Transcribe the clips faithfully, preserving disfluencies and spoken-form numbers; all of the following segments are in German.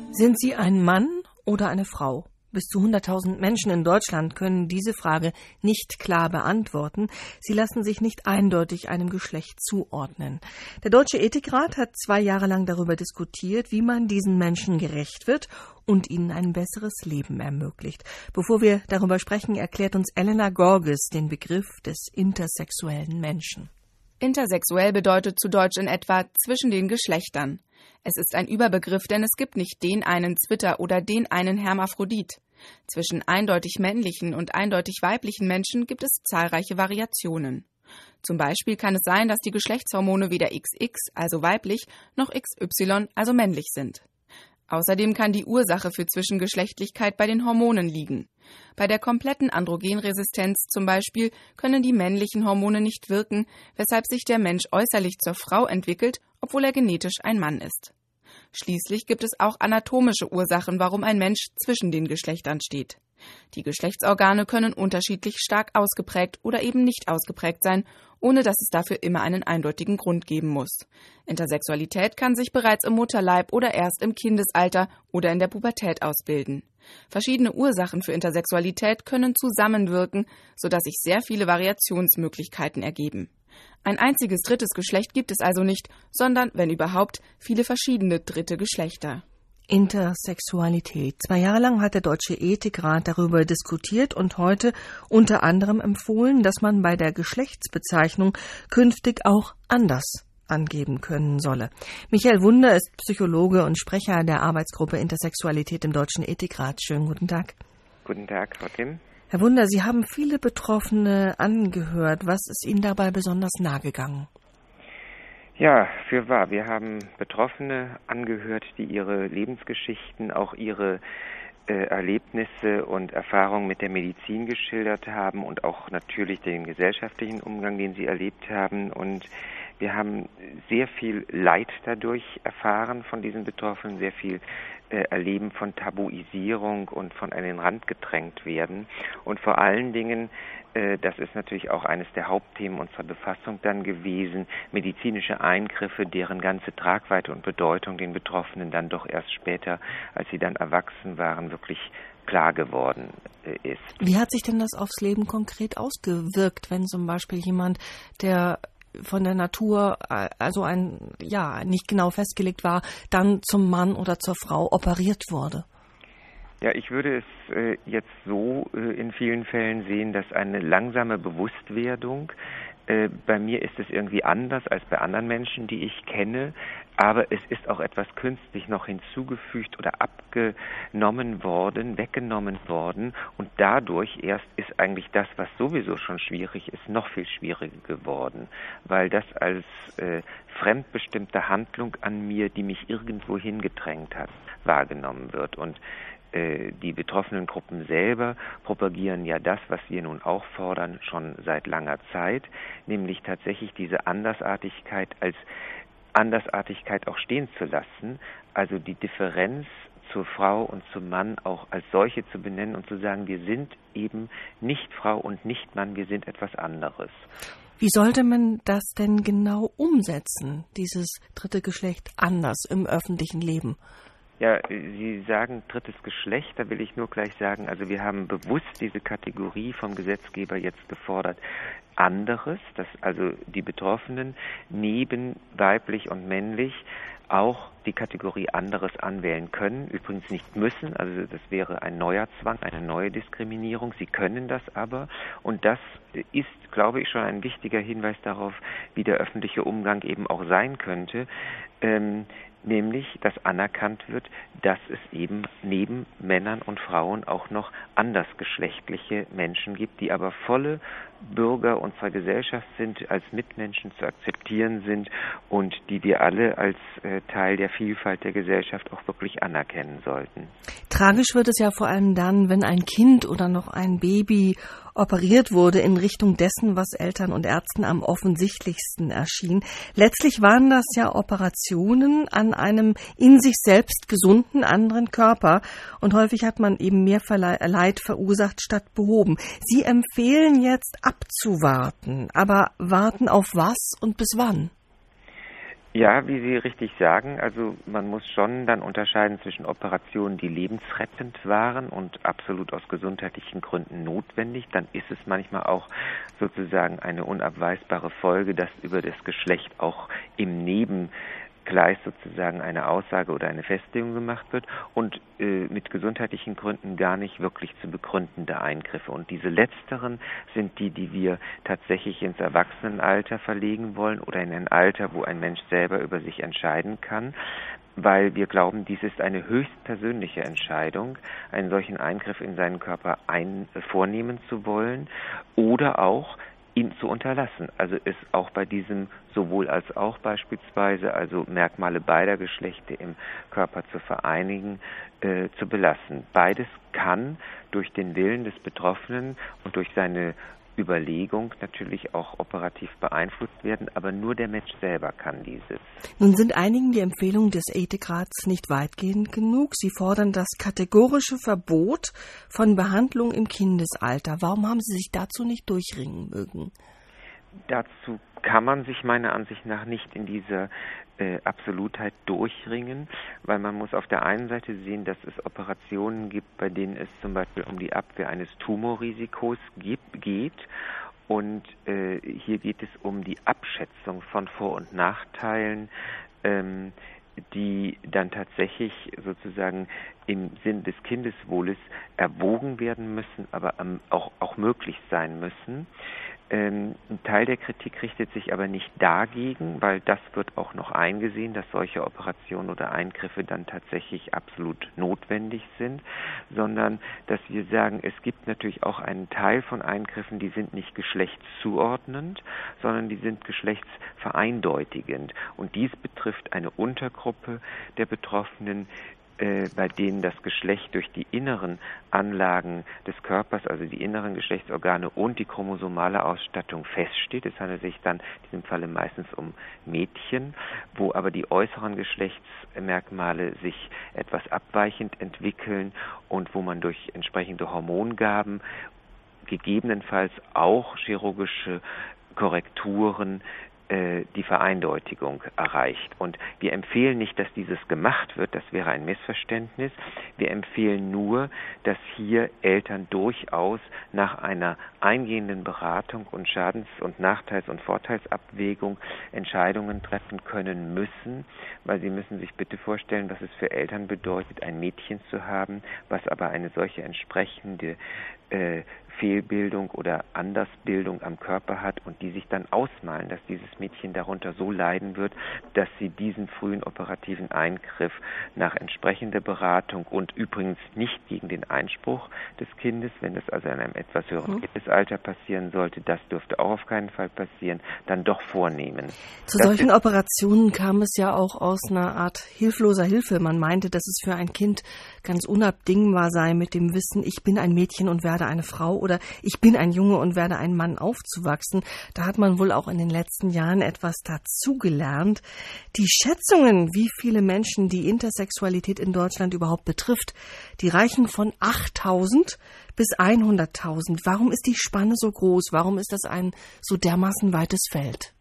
Sind Sie ein Mann oder eine Frau? Bis zu hunderttausend Menschen in Deutschland können diese Frage nicht klar beantworten. Sie lassen sich nicht eindeutig einem Geschlecht zuordnen. Der Deutsche Ethikrat hat zwei Jahre lang darüber diskutiert, wie man diesen Menschen gerecht wird und ihnen ein besseres Leben ermöglicht. Bevor wir darüber sprechen, erklärt uns Elena Gorges den Begriff des intersexuellen Menschen. Intersexuell bedeutet zu Deutsch in etwa zwischen den Geschlechtern. Es ist ein Überbegriff, denn es gibt nicht den einen Zwitter oder den einen Hermaphrodit. Zwischen eindeutig männlichen und eindeutig weiblichen Menschen gibt es zahlreiche Variationen. Zum Beispiel kann es sein, dass die Geschlechtshormone weder X X, also weiblich, noch X Y, also männlich sind. Außerdem kann die Ursache für Zwischengeschlechtlichkeit bei den Hormonen liegen. Bei der kompletten Androgenresistenz zum Beispiel können die männlichen Hormone nicht wirken, weshalb sich der Mensch äußerlich zur Frau entwickelt, obwohl er genetisch ein Mann ist. Schließlich gibt es auch anatomische Ursachen, warum ein Mensch zwischen den Geschlechtern steht. Die Geschlechtsorgane können unterschiedlich stark ausgeprägt oder eben nicht ausgeprägt sein, ohne dass es dafür immer einen eindeutigen Grund geben muss. Intersexualität kann sich bereits im Mutterleib oder erst im Kindesalter oder in der Pubertät ausbilden. Verschiedene Ursachen für Intersexualität können zusammenwirken, sodass sich sehr viele Variationsmöglichkeiten ergeben. Ein einziges drittes Geschlecht gibt es also nicht, sondern, wenn überhaupt, viele verschiedene dritte Geschlechter. Intersexualität. Zwei Jahre lang hat der Deutsche Ethikrat darüber diskutiert und heute unter anderem empfohlen, dass man bei der Geschlechtsbezeichnung künftig auch anders angeben können solle. Michael Wunder ist Psychologe und Sprecher der Arbeitsgruppe Intersexualität im Deutschen Ethikrat. Schönen guten Tag. Guten Tag, Frau Tim. Herr Wunder, Sie haben viele Betroffene angehört. Was ist Ihnen dabei besonders nahe gegangen? Ja, fürwahr. Wir haben Betroffene angehört, die ihre Lebensgeschichten, auch ihre äh, Erlebnisse und Erfahrungen mit der Medizin geschildert haben und auch natürlich den gesellschaftlichen Umgang, den sie erlebt haben. Und wir haben sehr viel Leid dadurch erfahren von diesen Betroffenen, sehr viel äh, Erleben von Tabuisierung und von an den Rand gedrängt werden. Und vor allen Dingen, äh, das ist natürlich auch eines der Hauptthemen unserer Befassung dann gewesen, medizinische Eingriffe, deren ganze Tragweite und Bedeutung den Betroffenen dann doch erst später, als sie dann erwachsen waren, wirklich klar geworden äh, ist. Wie hat sich denn das aufs Leben konkret ausgewirkt, wenn zum Beispiel jemand, der von der Natur, also ein, ja, nicht genau festgelegt war, dann zum Mann oder zur Frau operiert wurde? Ja, ich würde es äh, jetzt so äh, in vielen Fällen sehen, dass eine langsame Bewusstwerdung, äh, bei mir ist es irgendwie anders als bei anderen Menschen, die ich kenne, aber es ist auch etwas künstlich noch hinzugefügt oder abgenommen worden, weggenommen worden und dadurch erst ist eigentlich das, was sowieso schon schwierig ist, noch viel schwieriger geworden, weil das als äh, fremdbestimmte Handlung an mir, die mich irgendwo hingedrängt hat, wahrgenommen wird. Und die betroffenen Gruppen selber propagieren ja das, was wir nun auch fordern, schon seit langer Zeit, nämlich tatsächlich diese Andersartigkeit als Andersartigkeit auch stehen zu lassen, also die Differenz zur Frau und zum Mann auch als solche zu benennen und zu sagen, wir sind eben nicht Frau und nicht Mann, wir sind etwas anderes. Wie sollte man das denn genau umsetzen, dieses dritte Geschlecht anders im öffentlichen Leben? Ja, Sie sagen drittes Geschlecht, da will ich nur gleich sagen, also wir haben bewusst diese Kategorie vom Gesetzgeber jetzt gefordert, anderes, dass also die Betroffenen neben weiblich und männlich auch die Kategorie anderes anwählen können, übrigens nicht müssen, also das wäre ein neuer Zwang, eine neue Diskriminierung, sie können das aber und das ist, glaube ich, schon ein wichtiger Hinweis darauf, wie der öffentliche Umgang eben auch sein könnte, ähm, nämlich, dass anerkannt wird, dass es eben neben Männern und Frauen auch noch andersgeschlechtliche Menschen gibt, die aber volle Bürger unserer Gesellschaft sind, als Mitmenschen zu akzeptieren sind und die wir alle als äh, Teil der Vielfalt der Gesellschaft auch wirklich anerkennen sollten. Tragisch wird es ja vor allem dann, wenn ein Kind oder noch ein Baby operiert wurde in Richtung dessen, was Eltern und Ärzten am offensichtlichsten erschien. Letztlich waren das ja Operationen an einem in sich selbst gesunden anderen Körper und häufig hat man eben mehr Leid verursacht statt behoben. Sie empfehlen jetzt abzuwarten, aber warten auf was und bis wann? Ja, wie Sie richtig sagen, also man muss schon dann unterscheiden zwischen Operationen, die lebensrettend waren und absolut aus gesundheitlichen Gründen notwendig. Dann ist es manchmal auch sozusagen eine unabweisbare Folge, dass über das Geschlecht auch im Nebengleis sozusagen eine Aussage oder eine Festlegung gemacht wird und äh, mit gesundheitlichen Gründen gar nicht wirklich zu begründende Eingriffe. Und diese letzteren sind die, die wir tatsächlich ins Erwachsenenalter verlegen wollen oder in ein Alter, wo ein Mensch selber über sich entscheiden kann, weil wir glauben, dies ist eine höchst persönliche Entscheidung, einen solchen Eingriff in seinen Körper ein, äh, vornehmen zu wollen oder auch ihn zu unterlassen. Also ist auch bei diesem sowohl als auch beispielsweise, also Merkmale beider Geschlechter im Körper zu vereinigen, äh, zu belassen. Beides kann durch den Willen des Betroffenen und durch seine Überlegung natürlich auch operativ beeinflusst werden, aber nur der Mensch selber kann dieses. Nun sind einigen die Empfehlungen des Ethikrats nicht weitgehend genug. Sie fordern das kategorische Verbot von Behandlung im Kindesalter. Warum haben Sie sich dazu nicht durchringen mögen? Dazu kann man sich meiner Ansicht nach nicht in dieser äh, Absolutheit durchringen, weil man muss auf der einen Seite sehen, dass es Operationen gibt, bei denen es zum Beispiel um die Abwehr eines Tumorrisikos gibt, geht. Und äh, hier geht es um die Abschätzung von Vor- und Nachteilen, ähm, die dann tatsächlich sozusagen im Sinn des Kindeswohles erwogen werden müssen, aber ähm, auch, auch möglich sein müssen. Ähm, ein Teil der Kritik richtet sich aber nicht dagegen, weil das wird auch noch eingesehen, dass solche Operationen oder Eingriffe dann tatsächlich absolut notwendig sind, sondern dass wir sagen, es gibt natürlich auch einen Teil von Eingriffen, die sind nicht geschlechtszuordnend, sondern die sind geschlechtsvereindeutigend. Und dies betrifft eine Untergruppe der Betroffenen, bei denen das Geschlecht durch die inneren Anlagen des Körpers, also die inneren Geschlechtsorgane und die chromosomale Ausstattung feststeht. Es handelt sich dann in diesem Falle meistens um Mädchen, wo aber die äußeren Geschlechtsmerkmale sich etwas abweichend entwickeln und wo man durch entsprechende Hormongaben gegebenenfalls auch chirurgische Korrekturen die Vereindeutigung erreicht. Und wir empfehlen nicht, dass dieses gemacht wird, das wäre ein Missverständnis. Wir empfehlen nur, dass hier Eltern durchaus nach einer eingehenden Beratung und Schadens- und Nachteils- und Vorteilsabwägung Entscheidungen treffen können müssen, weil sie müssen sich bitte vorstellen, was es für Eltern bedeutet, ein Mädchen zu haben, was aber eine solche entsprechende äh, Fehlbildung oder Andersbildung am Körper hat und die sich dann ausmalen, dass dieses Mädchen darunter so leiden wird, dass sie diesen frühen operativen Eingriff nach entsprechender Beratung und übrigens nicht gegen den Einspruch des Kindes, wenn das also in einem etwas höheren mhm. Kindesalter passieren sollte, das dürfte auch auf keinen Fall passieren, dann doch vornehmen. Zu das solchen Operationen kam es ja auch aus einer Art hilfloser Hilfe. Man meinte, dass es für ein Kind ganz unabdingbar sei mit dem Wissen, ich bin ein Mädchen und werde eine Frau oder ich bin ein Junge und werde ein Mann aufzuwachsen. Da hat man wohl auch in den letzten Jahren etwas dazugelernt. Die Schätzungen, wie viele Menschen die Intersexualität in Deutschland überhaupt betrifft, die reichen von achttausend bis hunderttausend. Warum ist die Spanne so groß? Warum ist das ein so dermaßen weites Feld?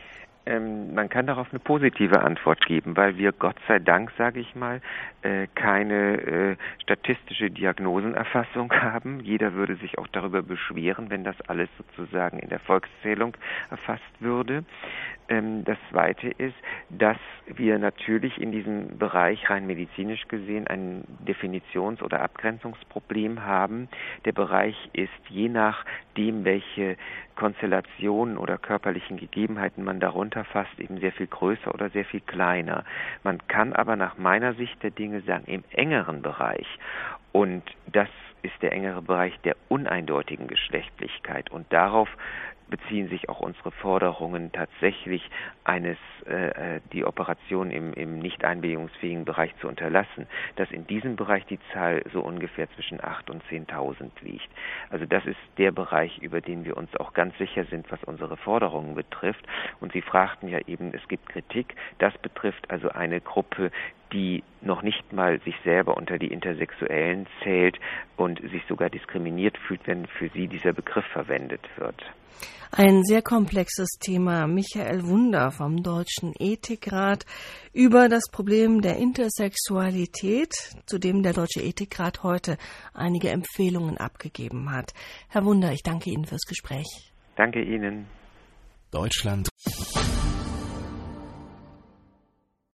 Ähm, man kann darauf eine positive Antwort geben, weil wir Gott sei Dank, sage ich mal, äh, keine äh, statistische Diagnosenerfassung haben. Jeder würde sich auch darüber beschweren, wenn das alles sozusagen in der Volkszählung erfasst würde. Ähm, das Zweite ist, dass wir natürlich in diesem Bereich rein medizinisch gesehen ein Definitions- oder Abgrenzungsproblem haben. Der Bereich ist je nachdem, welche Konstellationen oder körperlichen Gegebenheiten man darunter fasst, eben sehr viel größer oder sehr viel kleiner. Man kann aber nach meiner Sicht der Dinge sagen, im engeren Bereich, und das ist der engere Bereich der uneindeutigen Geschlechtlichkeit, und darauf beziehen sich auch unsere Forderungen tatsächlich, eines äh, die Operation im, im nicht einwilligungsfähigen Bereich zu unterlassen, dass in diesem Bereich die Zahl so ungefähr zwischen acht und zehntausend liegt. Also das ist der Bereich, über den wir uns auch ganz sicher sind, was unsere Forderungen betrifft. Und Sie fragten ja eben, es gibt Kritik. Das betrifft also eine Gruppe, die noch nicht mal sich selber unter die Intersexuellen zählt und sich sogar diskriminiert fühlt, wenn für sie dieser Begriff verwendet wird. Ein sehr komplexes Thema. Michael Wunder vom Deutschen Ethikrat über das Problem der Intersexualität, zu dem der Deutsche Ethikrat heute einige Empfehlungen abgegeben hat. Herr Wunder, ich danke Ihnen fürs Gespräch. Danke Ihnen. Deutschland